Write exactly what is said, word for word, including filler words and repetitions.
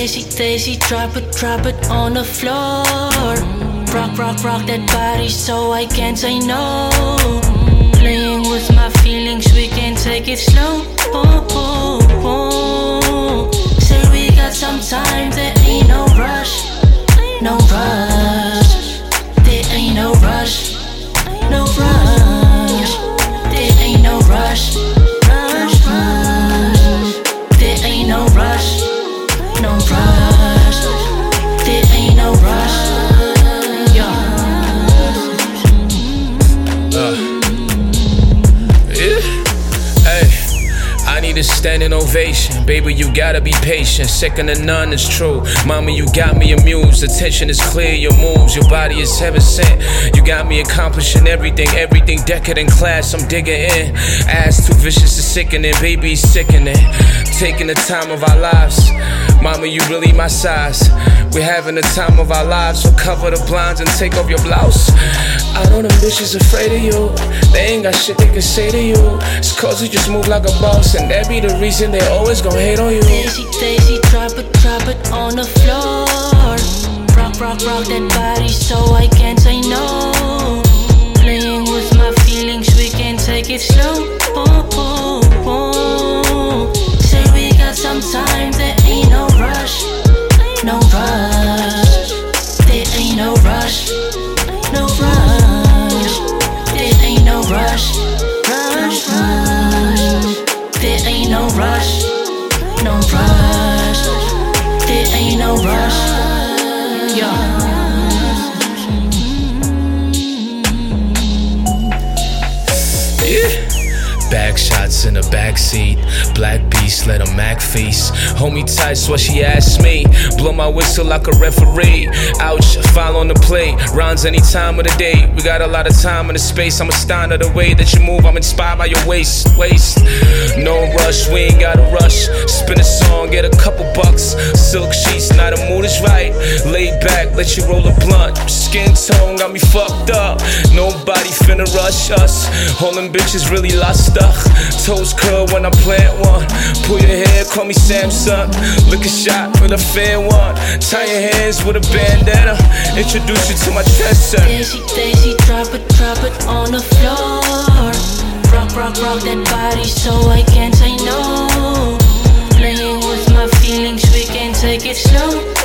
Daisy, Daisy, drop it, drop it on the floor. Rock, rock, rock that body so I can't say no. Playing with my feelings, we can take it slow. Oh, oh, oh. Say we got some time, there ain't no rush. No rush. There ain't no rush. No rush. There ain't no rush. Rush, rush. There ain't no rush. No rush. There ain't no rush. I need a standing ovation. Baby, you gotta be patient. Second to none is true. Mama, you got me amused. Attention is clear, your moves. Your body is heaven sent. You got me accomplishing everything. Everything decadent class, I'm digging in. Ass too vicious to sickening. Baby, sickening. Taking the time of our lives. Mama, you really my size. We're having the time of our lives. So cover the blinds and take off your blouse. I know them bitches afraid of you. They ain't got shit they can say to you. It's cause you just move like a boss, and that be the reason they always gon' hate on you. Daisy, Daisy, drop it, drop it on the floor. Rock, rock, rock that body so I can't say no. Playing with my feelings, we can take it slow. Oh, oh, oh. Say we got some time, there ain't no rush. No rush. There ain't no rush. No rush. There ain't no rush. Rush, rush. There ain't no rush. No rush. There ain't no rush. Yeah. Yeah. Back shots in the backseat. Black beast, let a Mac feast. Hold me tight, so what she asked me. Blow my whistle like a referee. Ouch, foul on the plate. Rounds any time of the day. We got a lot of time in the space. I'm astounded at the way that you move. I'm inspired by your waist, waist. No rush, we ain't gotta rush. Spin a song, get a couple bucks. Silk sheets, now the mood is right. Laid back, let you roll a blunt. Skin tone got me fucked up. Nobody finna rush us. All them bitches really lost stuff. Toes curl when I plant one. Pull your hair, call me Samsung. Lick a shot with a fair one. Tie your hands with a bandana. Introduce you to my dresser. Daisy, Daisy, drop it, drop it on the floor. Rock, rock, rock that body so I can't say no. Playing with my feelings, we can take it slow.